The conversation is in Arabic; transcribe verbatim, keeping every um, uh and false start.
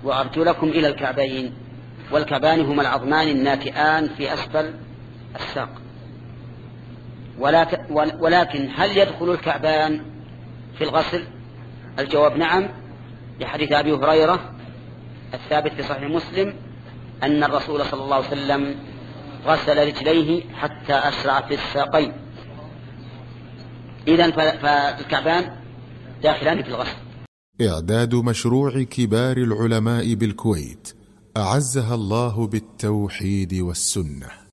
وأرجلكم إلى الكعبين، والكعبان هما العظمان الناتئان في أسفل الساق. ولكن هل يدخل الكعبان في الغسل؟ الجواب نعم، لحديث أبي هريرة الثابت في صحيح مسلم أن الرسول صلى الله عليه وسلم غسل رجليه حتى أشرع في الساقين. إذن فالكعبان داخلان في الغسل. إعداد مشروع كبار العلماء بالكويت أعزها الله بالتوحيد والسنة.